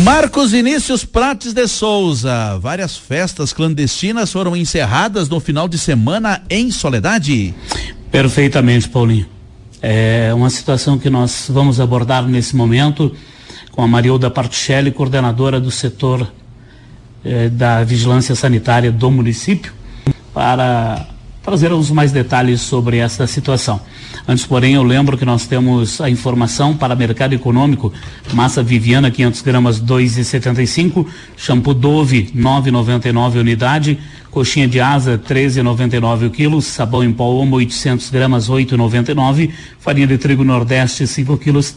Marcos Vinícius Prates de Souza, várias festas clandestinas foram encerradas no final de semana em Soledade. Perfeitamente, Paulinho. É uma situação que nós vamos abordar nesse momento com a Marilda Particelli, coordenadora do setor da Vigilância Sanitária do município, para trazer uns mais detalhes sobre essa situação. Antes, porém, eu lembro que nós temos a informação para mercado econômico: massa Viviana 500 gramas 2,75, shampoo Dove 9,99 unidade, coxinha de asa 13,99 o quilo, sabão em pó Omo 800 gramas 8,99, farinha de trigo Nordeste 5 quilos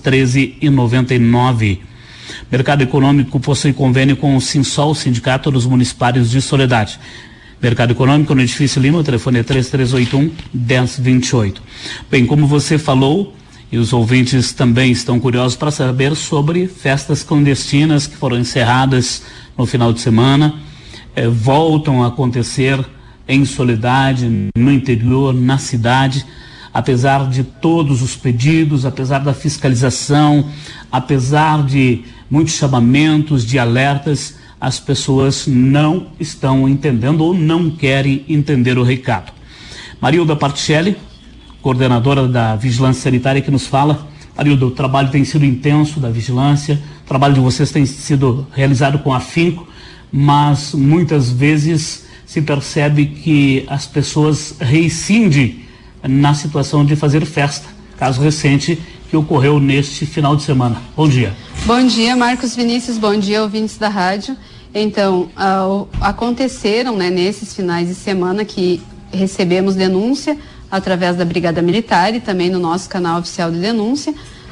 13,99. Mercado econômico possui convênio com o Sinsol, Sindicato dos Municipários de Soledade. Mercado Econômico no Edifício Lima, o telefone é 3381-1028. Bem, como você falou, e os ouvintes também estão curiosos para saber sobre festas clandestinas que foram encerradas no final de semana, voltam a acontecer em Soledade, no interior, na cidade, apesar de todos os pedidos, apesar da fiscalização, apesar de muitos chamamentos, de alertas, as pessoas não estão entendendo ou não querem entender o recado. Marilda Particelli, coordenadora da Vigilância Sanitária, que nos fala. Marilda, o trabalho tem sido intenso da vigilância, o trabalho de vocês tem sido realizado com afinco, mas muitas vezes se percebe que as pessoas rescindem na situação de fazer festa. Caso recente que ocorreu neste final de semana. Bom dia. Bom dia, Marcos Vinícius, bom dia, ouvintes da rádio. Então, aconteceram, né, nesses finais de semana que recebemos denúncia através da Brigada Militar e também no nosso canal oficial de denúncia,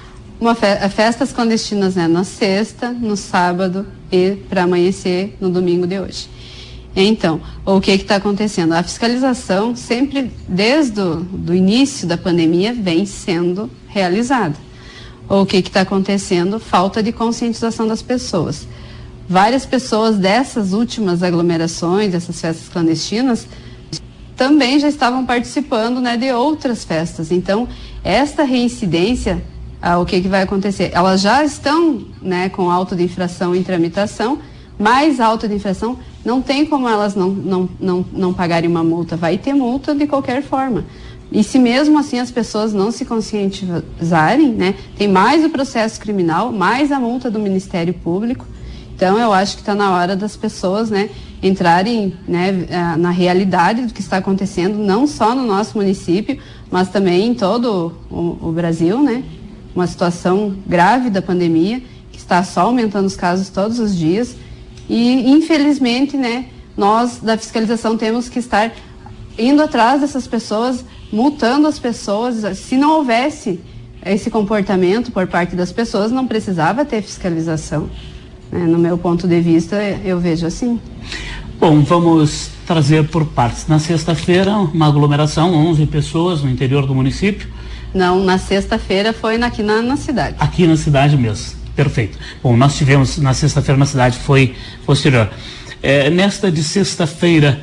festas clandestinas, né, na sexta, no sábado e para amanhecer no domingo de hoje. Então, o que está acontecendo? A fiscalização sempre, desde o início da pandemia, vem sendo realizada. O que está acontecendo? Falta de conscientização das pessoas. Várias pessoas dessas últimas aglomerações, dessas festas clandestinas, também já estavam participando, né, de outras festas. Então, esta reincidência, o que vai acontecer? Elas já estão, né, com auto de infração em tramitação, mas auto de infração não tem como elas não pagarem uma multa. Vai ter multa de qualquer forma. E se mesmo assim as pessoas não se conscientizarem, né, tem mais o processo criminal, mais a multa do Ministério Público. Então, eu acho que está na hora das pessoas, né, entrarem, né, na realidade do que está acontecendo, não só no nosso município, mas também em todo o Brasil, né? Uma situação grave da pandemia, que está só aumentando os casos todos os dias. E, infelizmente, né, nós da fiscalização temos que estar indo atrás dessas pessoas, multando as pessoas. Se não houvesse esse comportamento por parte das pessoas, não precisava ter fiscalização. No meu ponto de vista, eu vejo assim. Bom, vamos trazer por partes. Na sexta-feira, uma aglomeração, 11 pessoas no interior do município. Não, na sexta-feira foi aqui na cidade. Aqui na cidade mesmo, perfeito. Bom, nós tivemos na sexta-feira na cidade, foi posterior. Nesta de sexta-feira,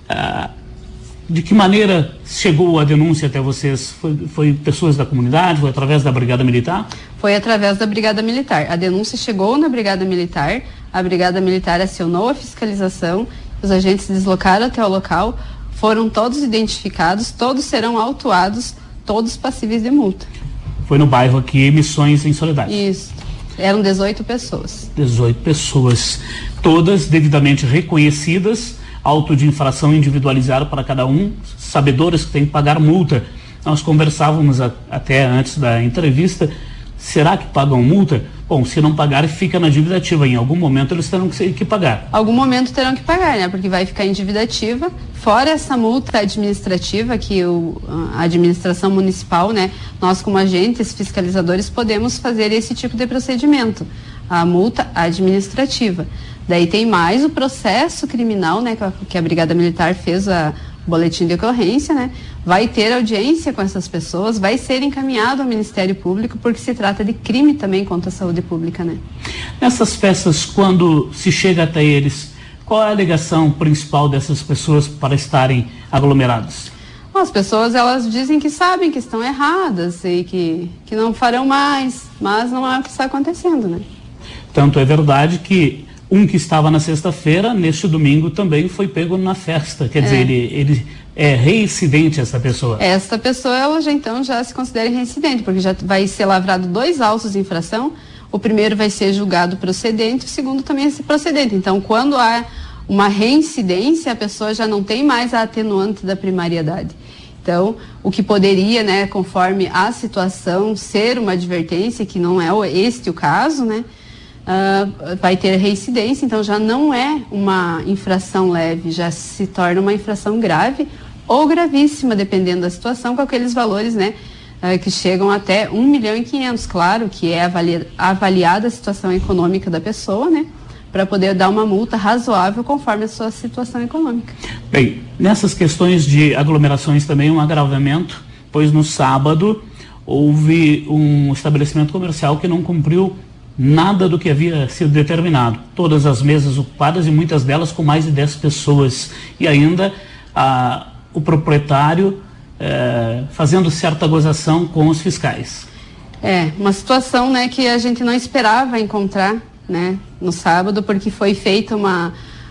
de que maneira chegou a denúncia até vocês? Foi pessoas da comunidade? Foi através da Brigada Militar? Foi através da Brigada Militar. A denúncia chegou na Brigada Militar, a Brigada Militar acionou a fiscalização, os agentes se deslocaram até o local, foram todos identificados, todos serão autuados, todos passíveis de multa. Foi no bairro aqui, Missões, em Soledade. Isso. Eram 18 pessoas. 18 pessoas, todas devidamente reconhecidas, auto de infração individualizado para cada um, sabedores que tem que pagar multa. Nós conversávamos até antes da entrevista, será que pagam multa? Bom, se não pagar, fica na dívida ativa. Em algum momento eles terão que pagar. Algum momento terão que pagar, né? Porque vai ficar em dívida ativa, fora essa multa administrativa que a administração municipal, né? Nós como agentes fiscalizadores podemos fazer esse tipo de procedimento, a multa administrativa. Daí tem mais o processo criminal, né, que a Brigada Militar fez o boletim de ocorrência, né? Vai ter audiência com essas pessoas, vai ser encaminhado ao Ministério Público, porque se trata de crime também contra a saúde pública, né? Nessas festas, quando se chega até eles, qual é a alegação principal dessas pessoas para estarem aglomeradas? As pessoas, elas dizem que sabem que estão erradas e que não farão mais, mas não é o que está acontecendo, né? Tanto é verdade que um que estava na sexta-feira, neste domingo também foi pego na festa. Quer dizer, ele é reincidente, essa pessoa. Esta pessoa, ela já se considera reincidente, porque já vai ser lavrado 2 autos de infração. O primeiro vai ser julgado procedente, o segundo também é procedente. Então, quando há uma reincidência, a pessoa já não tem mais a atenuante da primariedade. Então, o que poderia, né, conforme a situação, ser uma advertência, que não é este o caso, né, vai ter reincidência, então já não é uma infração leve, já se torna uma infração grave ou gravíssima, dependendo da situação, com aqueles valores, né, que chegam até 1.500.000, claro, que é avaliada a situação econômica da pessoa, né, para poder dar uma multa razoável conforme a sua situação econômica. Bem, nessas questões de aglomerações também um agravamento, pois no sábado houve um estabelecimento comercial que não cumpriu nada do que havia sido determinado. Todas as mesas ocupadas e muitas delas com mais de 10 pessoas. E ainda o proprietário fazendo certa gozação com os fiscais. Uma situação, né, que a gente não esperava encontrar, né, no sábado, porque foi feita uma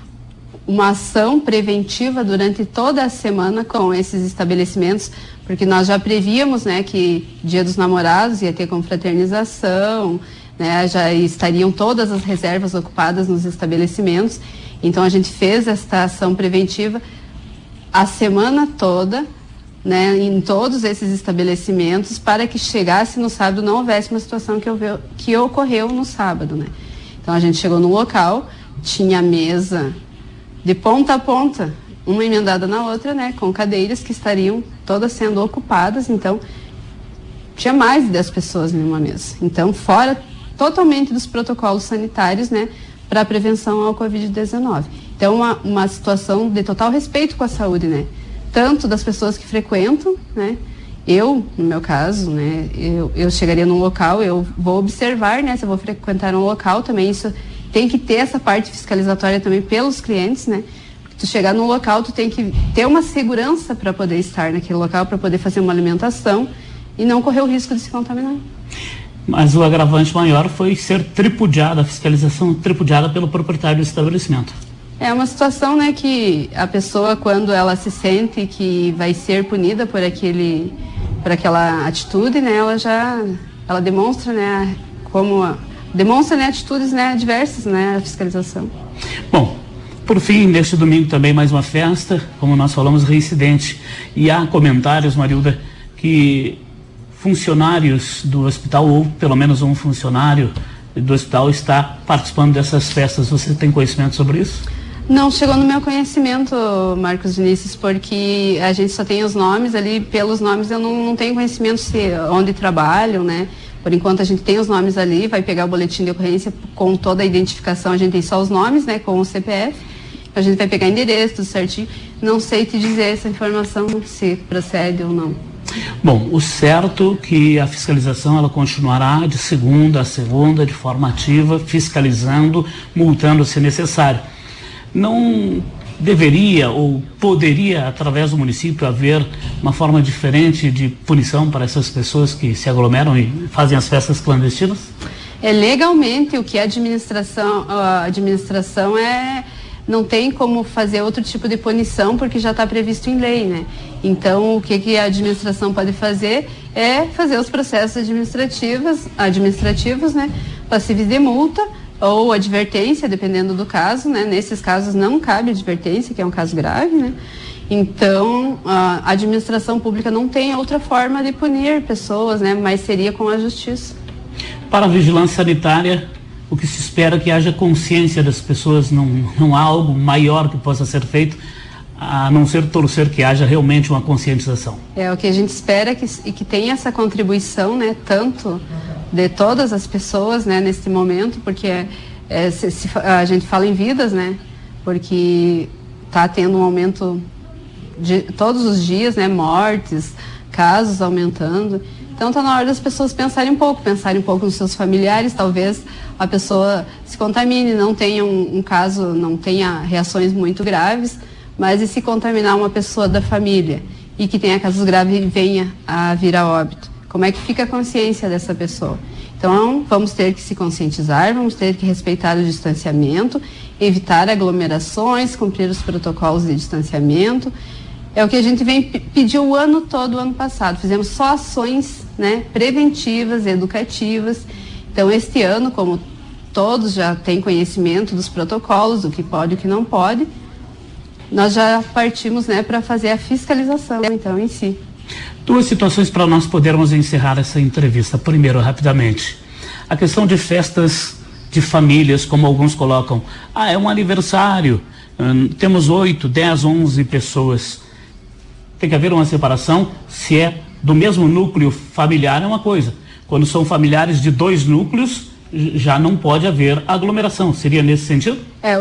ação preventiva durante toda a semana com esses estabelecimentos, porque nós já prevíamos, né, que Dia dos Namorados ia ter confraternização, né, já estariam todas as reservas ocupadas nos estabelecimentos, então a gente fez esta ação preventiva a semana toda, né, em todos esses estabelecimentos, para que chegasse no sábado não houvesse uma situação que ocorreu no sábado, né. Então a gente chegou no local, tinha mesa de ponta a ponta, uma emendada na outra, né, com cadeiras que estariam todas sendo ocupadas, então tinha mais de 10 pessoas em uma mesa. Então, fora totalmente dos protocolos sanitários, né, para a prevenção ao Covid-19. Então, uma situação de total respeito com a saúde, né, tanto das pessoas que frequentam, né, eu, no meu caso, né, eu chegaria num local, eu vou observar, né, se eu vou frequentar um local também, isso tem que ter essa parte fiscalizatória também pelos clientes, né, porque tu chegar num local, tu tem que ter uma segurança para poder estar naquele local, para poder fazer uma alimentação e não correr o risco de se contaminar. Mas o agravante maior foi ser tripudiada, a fiscalização tripudiada pelo proprietário do estabelecimento. É uma situação, né, que a pessoa, quando ela se sente que vai ser punida por aquela atitude, né, ela demonstra, né, demonstra, né, atitudes, né, diversas, né, a fiscalização. Bom, por fim, neste domingo também mais uma festa, como nós falamos, reincidente. E há comentários, Marilda, que funcionários do hospital, ou pelo menos um funcionário do hospital, está participando dessas festas. Você tem conhecimento sobre isso? Não chegou no meu conhecimento, Marcos Vinícius, porque a gente só tem os nomes ali, pelos nomes eu não tenho conhecimento onde trabalham, né? Por enquanto a gente tem os nomes ali, vai pegar o boletim de ocorrência com toda a identificação, a gente tem só os nomes, né, com o CPF, a gente vai pegar endereço, tudo certinho. Não sei te dizer essa informação, se procede ou não. Bom, o certo é que a fiscalização ela continuará de segunda a segunda, de forma ativa, fiscalizando, multando se necessário. Não deveria ou poderia, através do município, haver uma forma diferente de punição para essas pessoas que se aglomeram e fazem as festas clandestinas? Legalmente, o que a administração não tem como fazer outro tipo de punição, porque já está previsto em lei, né? Então, o que a administração pode fazer é fazer os processos administrativos, né? Passíveis de multa ou advertência, dependendo do caso, né? Nesses casos não cabe advertência, que é um caso grave, né? Então, a administração pública não tem outra forma de punir pessoas, né? Mas seria com a justiça. Para a vigilância sanitária, o que se espera é que haja consciência das pessoas, não há algo maior que possa ser feito, a não ser torcer que haja realmente uma conscientização. O que a gente espera é que tenha essa contribuição, né, tanto de todas as pessoas, né, nesse momento, porque a gente fala em vidas, né, porque está tendo um aumento de todos os dias, né, mortes, casos aumentando. Então está na hora das pessoas pensarem um pouco nos seus familiares, talvez a pessoa se contamine, não tenha um caso, não tenha reações muito graves, mas e se contaminar uma pessoa da família e que tenha casos graves e venha a vir a óbito? Como é que fica a consciência dessa pessoa? Então Então, vamos ter que se conscientizar, vamos ter que respeitar o distanciamento, evitar aglomerações, cumprir os protocolos de distanciamento. É o que a gente pediu o ano todo, o ano passado. Fizemos só ações, né, preventivas, educativas. Então, este ano, como todos já têm conhecimento dos protocolos, do que pode e o que não pode, nós já partimos, né, para fazer a fiscalização, então, em si. 2 situações para nós podermos encerrar essa entrevista. Primeiro, rapidamente, a questão de festas de famílias, como alguns colocam. É um aniversário, temos 8, 10, 11 pessoas. Tem que haver uma separação. Se é do mesmo núcleo familiar, é uma coisa. Quando são familiares de 2 núcleos, já não pode haver aglomeração. Seria nesse sentido?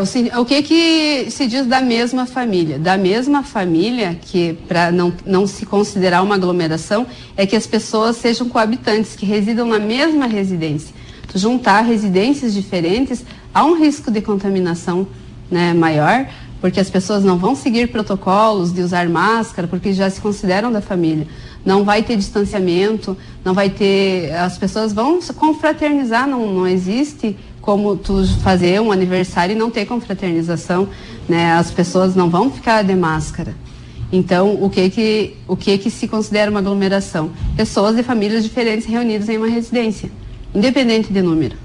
O que se diz da mesma família? Da mesma família, que para não se considerar uma aglomeração, é que as pessoas sejam coabitantes, que residam na mesma residência. Juntar residências diferentes, há um risco de contaminação, né, maior, porque as pessoas não vão seguir protocolos de usar máscara, porque já se consideram da família. Não vai ter distanciamento, não vai ter... As pessoas vão confraternizar, não existe como tu fazer um aniversário e não ter confraternização, né? As pessoas não vão ficar de máscara. Então, o que se considera uma aglomeração? Pessoas de famílias diferentes reunidas em uma residência, independente de número.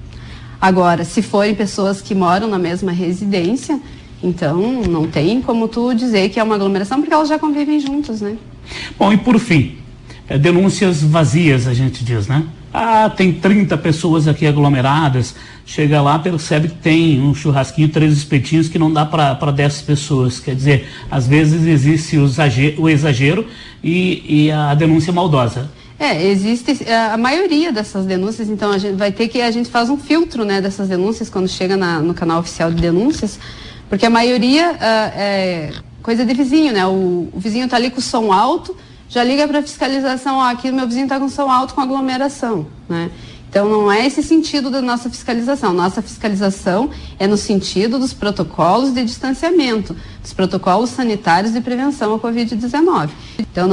Agora, se forem pessoas que moram na mesma residência, então não tem como tu dizer que é uma aglomeração, porque elas já convivem juntas, né? Bom, e por fim, denúncias vazias, a gente diz, né? Tem 30 pessoas aqui aglomeradas, chega lá, percebe que tem um churrasquinho, 3 espetinhos que não dá para 10 pessoas. Quer dizer, às vezes existe o exagero e a denúncia maldosa. Existe a maioria dessas denúncias, então a gente faz um filtro, né, dessas denúncias quando chega no canal oficial de denúncias, porque a maioria é coisa de vizinho, né? O vizinho tá ali com o som alto, já liga para fiscalização, aqui o meu vizinho tá com som alto com aglomeração, né? Então não é esse sentido da nossa fiscalização. Nossa fiscalização é no sentido dos protocolos de distanciamento, dos protocolos sanitários de prevenção à Covid-19. Então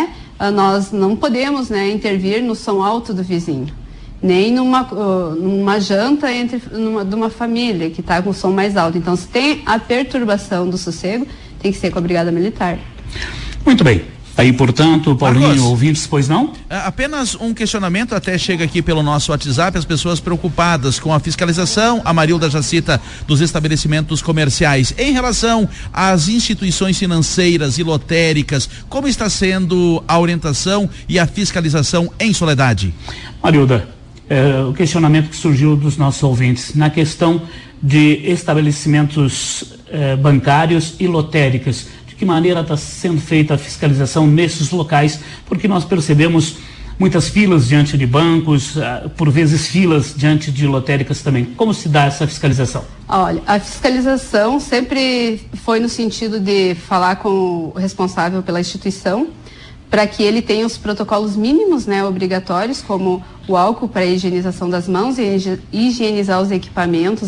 nós não podemos, né, intervir no som alto do vizinho, nem numa janta de uma família que está com o som mais alto. Então, se tem a perturbação do sossego, tem que ser com a Brigada Militar. Muito bem. Aí, portanto, Paulinho, Marcos, ouvintes, pois não? Apenas um questionamento, até chega aqui pelo nosso WhatsApp, as pessoas preocupadas com a fiscalização, a Marilda já cita dos estabelecimentos comerciais. Em relação às instituições financeiras e lotéricas, como está sendo a orientação e a fiscalização em Soledade? Marilda, o questionamento que surgiu dos nossos ouvintes na questão de estabelecimentos bancários e lotéricas. De que maneira está sendo feita a fiscalização nesses locais? Porque nós percebemos muitas filas diante de bancos, por vezes filas diante de lotéricas também. Como se dá essa fiscalização? Olha, a fiscalização sempre foi no sentido de falar com o responsável pela instituição, para que ele tenha os protocolos mínimos, né, obrigatórios, como o álcool para a higienização das mãos e higienizar os equipamentos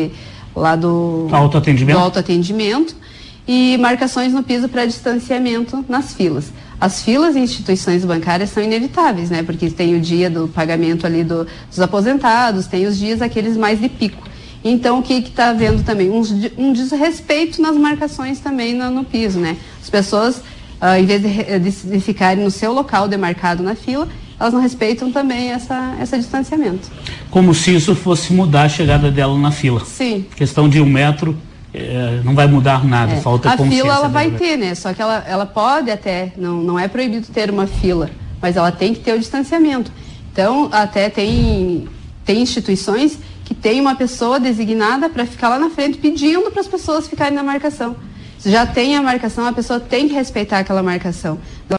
do autoatendimento e marcações no piso para distanciamento nas filas. As filas em instituições bancárias são inevitáveis, né, porque tem o dia do pagamento ali dos aposentados, tem os dias aqueles mais de pico. Então, o que está havendo também? Um desrespeito nas marcações também no piso, né? As pessoas, em vez de ficarem no seu local demarcado na fila, elas não respeitam também esse distanciamento. Como se isso fosse mudar a chegada dela na fila. Sim. Questão de 1 metro, não vai mudar nada, falta consciência. A fila ela vai ter, né? Só que ela pode até, não é proibido ter uma fila, mas ela tem que ter o distanciamento. Então, até tem instituições que tem uma pessoa designada para ficar lá na frente pedindo para as pessoas ficarem na marcação. Se já tem a marcação, a pessoa tem que respeitar aquela marcação.